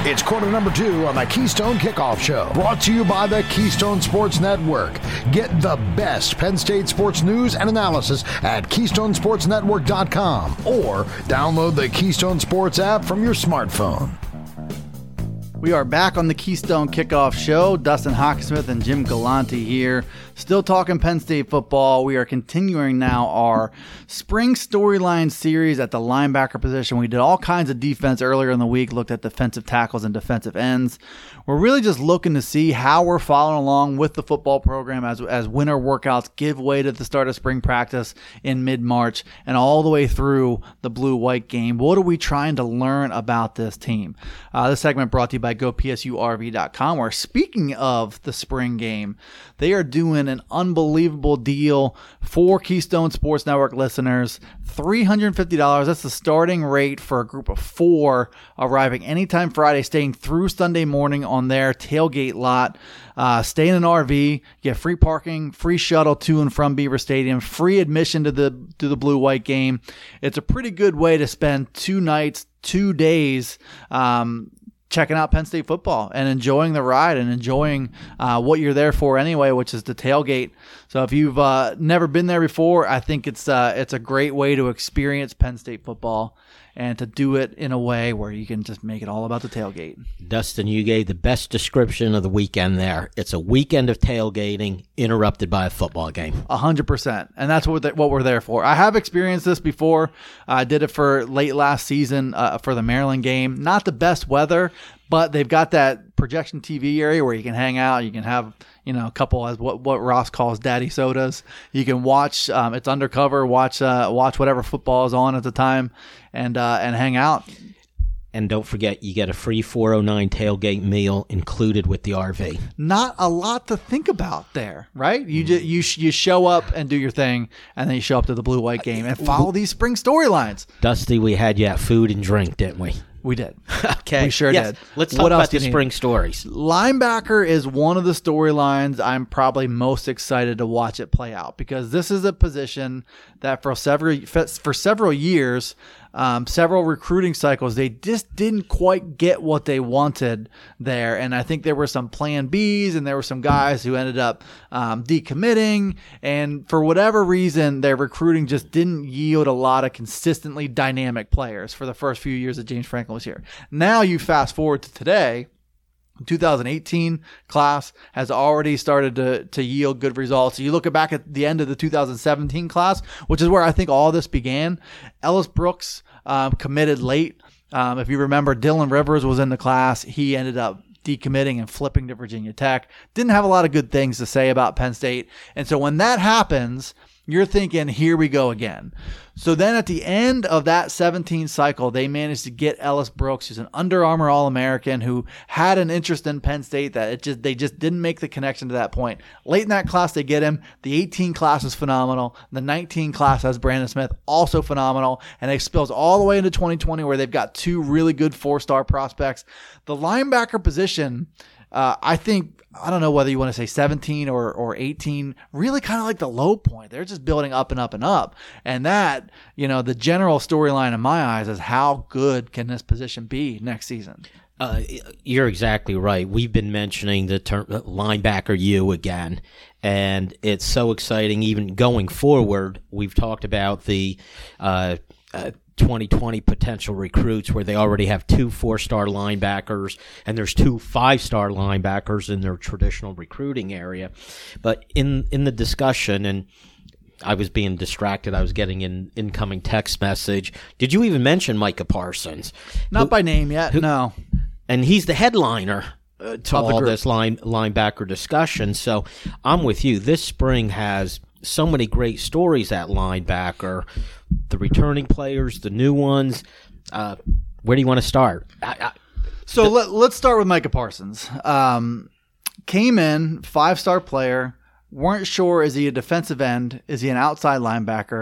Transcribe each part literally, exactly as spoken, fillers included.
It's quarter number two on the Keystone Kickoff Show, brought to you by the Keystone Sports Network. Get the best Penn State sports news and analysis at keystone sports network dot com or download the Keystone Sports app from your smartphone. We are back on the Keystone Kickoff Show. Dustin Hockensmith and Jim Galante here. Still talking Penn State football. We are continuing now our spring storyline series at the linebacker position. We did all kinds of defense earlier in the week, looked at defensive tackles and defensive ends. We're really just looking to see how we're following along with the football program as, as winter workouts give way to the start of spring practice in mid-March and all the way through the blue-white game. What are we trying to learn about this team? Uh, this segment brought to you by go P S U R V dot com, where speaking of the spring game, they are doing an unbelievable deal for Keystone Sports Network listeners. three hundred fifty dollars. That's the starting rate for a group of four arriving anytime Friday, staying through Sunday morning on their tailgate lot. Uh, stay in an R V, get free parking, free shuttle to and from Beaver Stadium, free admission to the to the blue-white game. It's a pretty good way to spend two nights, two days, um, checking out Penn State football and enjoying the ride and enjoying uh, what you're there for anyway, which is the tailgate. So if you've uh, never been there before, I think it's uh, it's a great way to experience Penn State football and to do it in a way where you can just make it all about the tailgate. Dustin, you gave the best description of the weekend there. It's a weekend of tailgating interrupted by a football game. A hundred percent. And that's what, what we're there for. I have experienced this before. I did it for late last season uh, for the Maryland game. Not the best weather, but they've got that projection T V area where you can hang out. You can have, you know, a couple as what, what Ross calls daddy sodas. You can watch, um, it's undercover, watch uh, watch whatever football is on at the time and uh, and hang out. And don't forget, you get a free four oh nine tailgate meal included with the R V. Not a lot to think about there, right? You just, you sh- you show up and do your thing, and then you show up to the blue-white game and follow these spring storylines. Dusty, we had you at food and drink, didn't we? We did. Okay. We sure yes. did. Let's talk what about the spring stories. Linebacker is one of the storylines I'm probably most excited to watch it play out, because this is a position that for several for several years, um, several recruiting cycles, they just didn't quite get what they wanted there. And I think there were some plan Bs and there were some guys who ended up um, decommitting. And for whatever reason, their recruiting just didn't yield a lot of consistently dynamic players for the first few years that James Franklin was here. Now you fast forward to today. two thousand eighteen class has already started to, to yield good results. You look back at the end of the two thousand seventeen class, which is where I think all this began. Ellis Brooks um, committed late. Um, if you remember, Dylan Rivers was in the class. He ended up decommitting and flipping to Virginia Tech. Didn't have a lot of good things to say about Penn State. And so when that happens, you're thinking, here we go again. So then at the end of that seventeen cycle, they managed to get Ellis Brooks, who's an Under Armour All-American who had an interest in Penn State that it just they just didn't make the connection to that point. Late in that class, they get him. The eighteen class is phenomenal. The nineteen class has Brandon Smith, also phenomenal. And it spills all the way into twenty twenty, where they've got two really good four-star prospects. The linebacker position, uh, I think, I don't know whether you want to say seventeen or, or eighteen, really kind of like the low point. They're just building up and up and up. And that, you know, the general storyline in my eyes is how good can this position be next season? Uh, you're exactly right. We've been mentioning the term linebacker U again, and it's so exciting. Even going forward, we've talked about the uh, uh, twenty twenty potential recruits where they already have two four-star linebackers and there's two five-star linebackers in their traditional recruiting area. But in, in the discussion, and I was being distracted, I was getting an incoming text message. Did you even mention Micah Parsons? Not who, by name yet, who, no. And he's the headliner uh, to Of the all group. this line linebacker discussion. So I'm with you. This spring has so many great stories at linebacker. The returning players, the new ones. Uh, where do you want to start? I, I, So the, let, let's start with Micah Parsons. Um, came in, five-star player. Weren't sure, is he a defensive end? Is he an outside linebacker?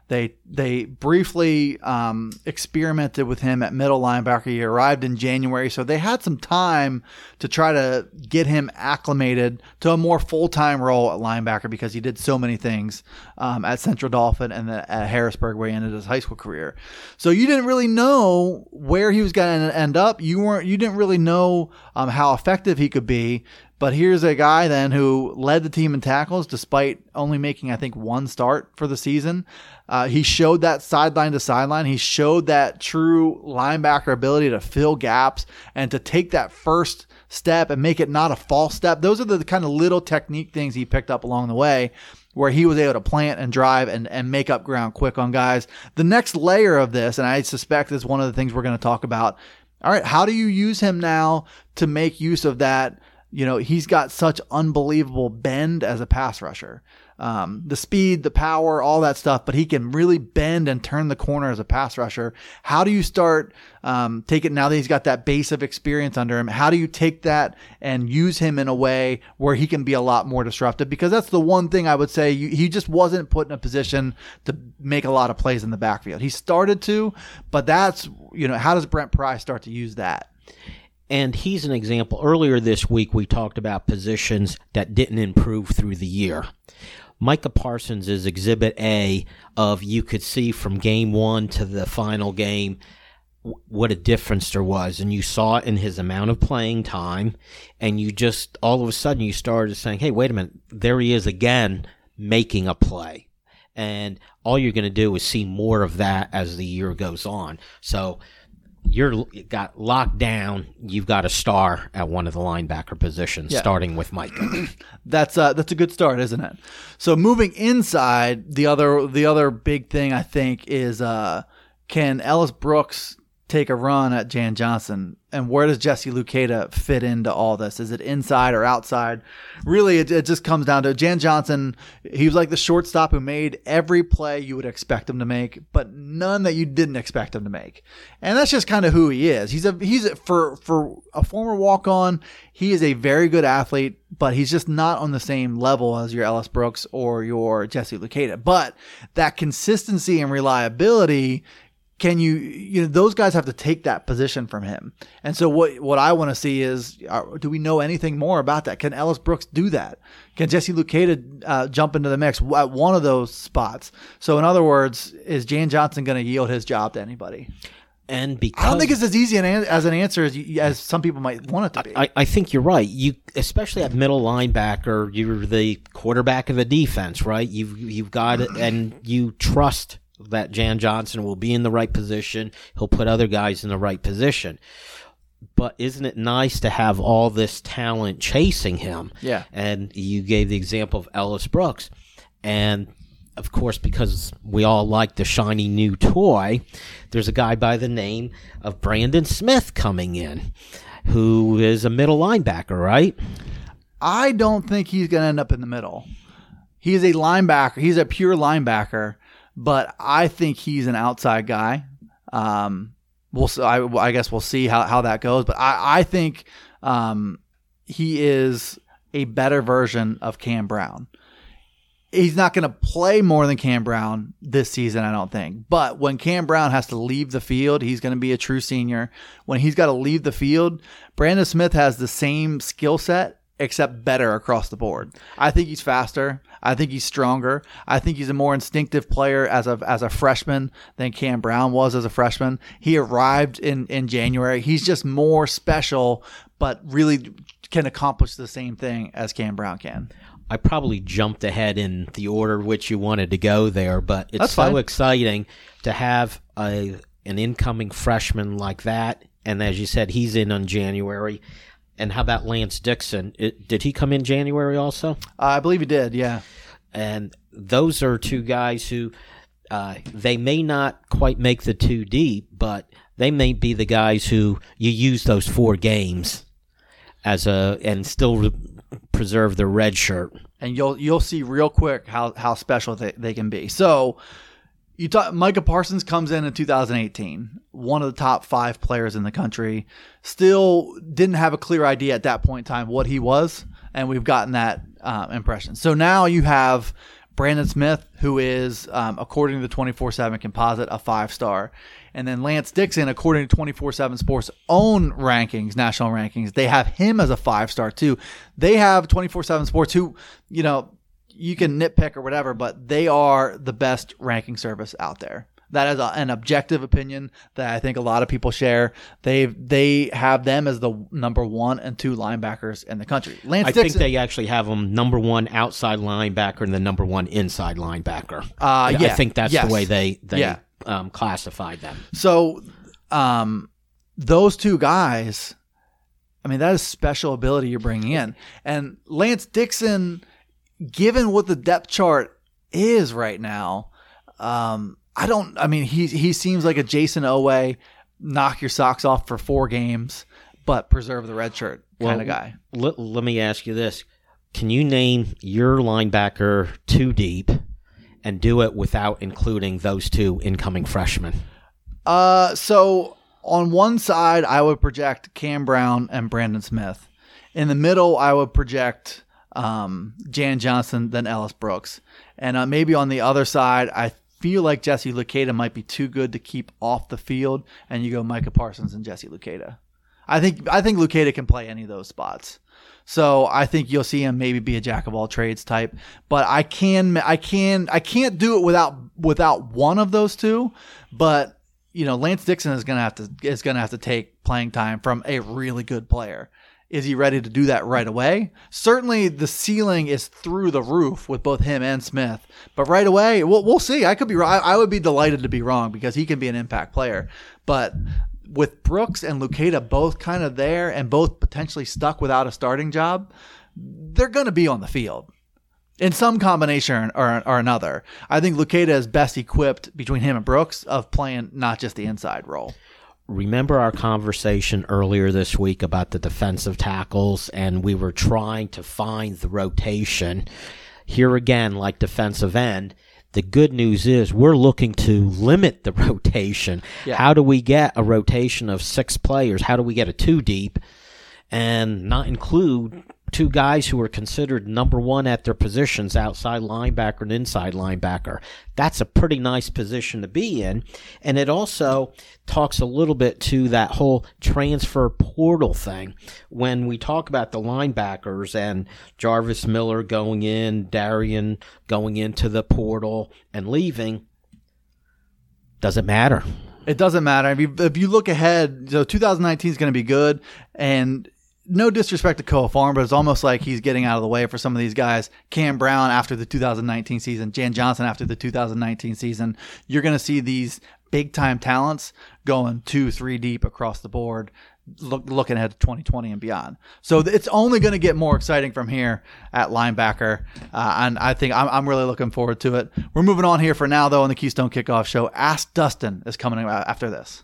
They they briefly um, experimented with him at middle linebacker. He arrived in January, so they had some time to try to get him acclimated to a more full-time role at linebacker because he did so many things um, at Central Dauphin and then at Harrisburg where he ended his high school career. So you didn't really know where he was going to end up. You weren't. You didn't really know um, how effective he could be. But here's a guy then who led the team in tackles despite only making, I think, one start for the season. Uh, he showed that sideline to sideline. He showed that true linebacker ability to fill gaps and to take that first step and make it not a false step. Those are the kind of little technique things he picked up along the way where he was able to plant and drive and, and make up ground quick on guys. The next layer of this, and I suspect is one of the things we're going to talk about. All right, how do you use him now to make use of that? You know, he's got such unbelievable bend as a pass rusher. Um, the speed, the power, all that stuff, but he can really bend and turn the corner as a pass rusher. How do you start um, take it now that he's got that base of experience under him? How do you take that and use him in a way where he can be a lot more disruptive? Because that's the one thing I would say, you, he just wasn't put in a position to make a lot of plays in the backfield. He started to, but that's, you know, how does Brent Pry start to use that? And he's an example. Earlier this week, we talked about positions that didn't improve through the year. Micah Parsons is exhibit A of you could see from game one to the final game what a difference there was. And you saw it in his amount of playing time. And you just, all of a sudden, you started saying, hey, wait a minute, there he is again making a play. And all you're going to do is see more of that as the year goes on. So you're got locked down. You've got a star at one of the linebacker positions, yeah. starting with Micah. that's uh, that's a good start, isn't it? So moving inside, the other the other big thing I think is uh, can Ellis Brooks take a run at Jan Johnson, and where does Jesse Luketa fit into all this? Is it inside or outside? Really, it, it just comes down to Jan Johnson. He was like the shortstop who made every play you would expect him to make, but none that you didn't expect him to make. And that's just kind of who he is. He's a he's a, for for a former walk-on. He is a very good athlete, but he's just not on the same level as your Ellis Brooks or your Jesse Luketa. But that consistency and reliability. Can you, you know, those guys have to take that position from him. And so what, what I want to see is, uh, do we know anything more about that? Can Ellis Brooks do that? Can Jesse Luketa uh, jump into the mix at one of those spots? So in other words, is Jan Johnson going to yield his job to anybody? And because I don't think it's as easy an, as an answer as, you, as some people might want it to be. I, I think you're right. You, especially at middle linebacker, you're the quarterback of the defense, right? You've, you've got it, and you trust that Jan Johnson will be in the right position. He'll put other guys in the right position. But isn't it nice to have all this talent chasing him? Yeah. And you gave the example of Ellis Brooks. And, of course, because we all like the shiny new toy, there's a guy by the name of Brandon Smith coming in, who is a middle linebacker, right? I don't think he's going to end up in the middle. He's a linebacker. He's a pure linebacker. But I think he's an outside guy. Um, we'll, I, I guess we'll see how, how that goes. But I, I think um, he is a better version of Cam Brown. He's not going to play more than Cam Brown this season, I don't think. But when Cam Brown has to leave the field, he's going to be a true senior. When he's got to leave the field, Brandon Smith has the same skill set, except better across the board. I think he's faster. I think he's stronger. I think he's a more instinctive player as a as a freshman than Cam Brown was as a freshman. He arrived in, in January. He's just more special, but really can accomplish the same thing as Cam Brown can. I probably jumped ahead in the order which you wanted to go there, but it's That's so fine. exciting to have a an incoming freshman like that. And as you said, he's in on January. And how about Lance Dixon? It, did he come in January also? Uh, I believe he did, yeah. And those are two guys who uh, they may not quite make the two deep, but they may be the guys who you use those four games as a and still re- preserve their red shirt. And you'll you'll see real quick how, how special they, they can be. So you talk, Micah Parsons comes in in two thousand eighteen, one of the top five players in the country. Still didn't have a clear idea at that point in time what he was, and we've gotten that uh, impression. So now you have Brandon Smith, who is, um, according to the twenty-four seven composite, a five-star. And then Lance Dixon, according to twenty-four seven Sports' own rankings, national rankings, they have him as a five-star too. They have twenty-four seven Sports, who, you know, you can nitpick or whatever, but they are the best ranking service out there. That is a, an objective opinion that I think a lot of people share. They they have them as the number one and two linebackers in the country. Lance I Dixon, think they actually have them number one outside linebacker and the number one inside linebacker. Uh, yeah, I think that's yes. the way they they Yeah. um, classified them. So um, those two guys, I mean, that is special ability you're bringing in. And Lance Dixon, given what the depth chart is right now, um, I don't. I mean, he he seems like a Jason Oweh, knock your socks off for four games, but preserve the red shirt kind Well, of guy. Let, let me ask you this: can you name your linebacker two deep, and do it without including those two incoming freshmen? Uh, so on one side, I would project Cam Brown and Brandon Smith. In the middle, I would project um, Jan Johnson, then Ellis Brooks, and uh, maybe on the other side, I feel like Jesse Luketa might be too good to keep off the field, and you go Micah Parsons and Jesse Luketa. I think I think Luketa can play any of those spots, so I think you'll see him maybe be a jack of all trades type. But I can I can I can't do it without without one of those two. But you know, Lance Dixon is gonna have to is gonna have to take playing time from a really good player. Is he ready to do that right away? Certainly the ceiling is through the roof with both him and Smith. But right away, we'll, we'll see. I could be wrong. I would be delighted to be wrong because he can be an impact player. But with Brooks and Luketa both kind of there and both potentially stuck without a starting job, they're going to be on the field in some combination or, or another. I think Luketa is best equipped between him and Brooks of playing not just the inside role. Remember our conversation earlier this week about the defensive tackles, and we were trying to find the rotation. Here again, like defensive end, the good news is we're looking to limit the rotation. Yeah. How do we get a rotation of six players? How do we get a two deep and not include two guys who are considered number one at their positions, outside linebacker and inside linebacker? That's a pretty nice position to be in. And it also talks a little bit to that whole transfer portal thing. When we talk about the linebackers and Jarvis Miller going in, Darian going into the portal and leaving, doesn't matter. It doesn't matter. If you, if you look ahead, so twenty nineteen is going to be good, and no disrespect to Koa Farm, but it's almost like he's getting out of the way for some of these guys. Cam Brown after the two thousand nineteen season, Jan Johnson after the two thousand nineteen season. You're going to see these big-time talents going two, three deep across the board, look, looking ahead to twenty twenty and beyond. So it's only going to get more exciting from here at linebacker, uh, and I think I'm, I'm really looking forward to it. We're moving on here for now, though, on the Keystone Kickoff Show. Ask Dustin is coming after this.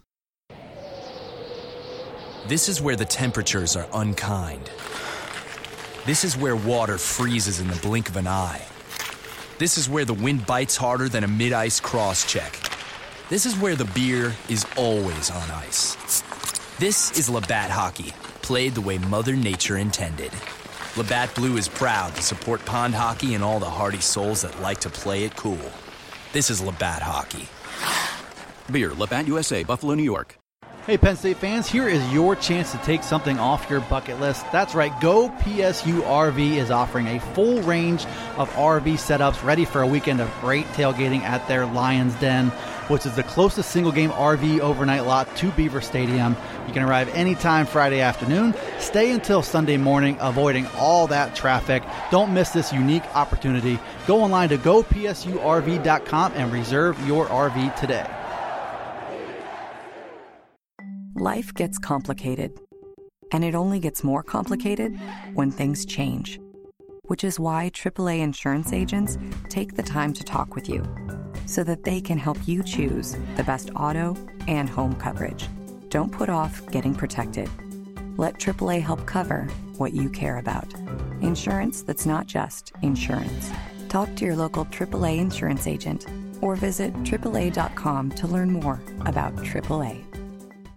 This is where the temperatures are unkind. This is where water freezes in the blink of an eye. This is where the wind bites harder than a mid-ice cross-check. This is where the beer is always on ice. This is Labatt Hockey, played the way Mother Nature intended. Labatt Blue is proud to support pond hockey and all the hardy souls that like to play it cool. This is Labatt Hockey. Beer, Labatt U S A, Buffalo, New York. Hey, Penn State fans, here is your chance to take something off your bucket list. That's right, Go P S U R V is offering a full range of R V setups ready for a weekend of great tailgating at their Lions Den, which is the closest single-game R V overnight lot to Beaver Stadium. You can arrive anytime Friday afternoon, stay until Sunday morning, avoiding all that traffic. Don't miss this unique opportunity. Go online to go P S U R V dot com and reserve your R V today. Life gets complicated, and it only gets more complicated when things change, which is why triple A insurance agents take the time to talk with you so that they can help you choose the best auto and home coverage. Don't put off getting protected. Let triple A help cover what you care about. Insurance that's not just insurance. Talk to your local triple A insurance agent or visit triple A dot com to learn more about triple A.